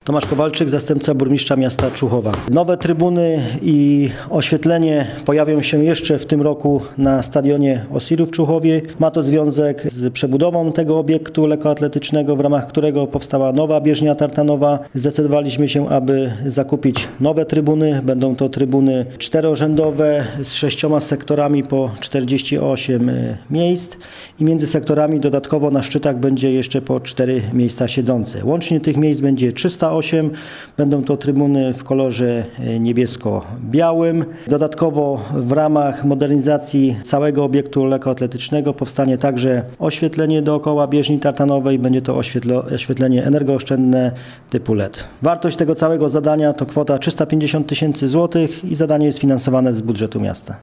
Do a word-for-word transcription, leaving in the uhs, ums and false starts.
Tomasz Kowalczyk, zastępca burmistrza miasta Człuchowa. Nowe trybuny i oświetlenie pojawią się jeszcze w tym roku na stadionie Osiru w Człuchowie. Ma to związek z przebudową tego obiektu lekkoatletycznego, w ramach którego powstała nowa bieżnia tartanowa. Zdecydowaliśmy się, aby zakupić nowe trybuny. Będą to trybuny czterorzędowe z sześcioma sektorami po czterdzieści osiem miejsc i między sektorami dodatkowo na szczytach będzie jeszcze po cztery miejsca siedzące. Łącznie tych miejsc będzie trzysta osiem. Będą to trybuny w kolorze niebiesko-białym. Dodatkowo w ramach modernizacji całego obiektu lekkoatletycznego powstanie także oświetlenie dookoła bieżni tartanowej. Będzie to oświetlenie energooszczędne typu L E D. Wartość tego całego zadania to kwota trzysta pięćdziesiąt tysięcy złotych i zadanie jest finansowane z budżetu miasta.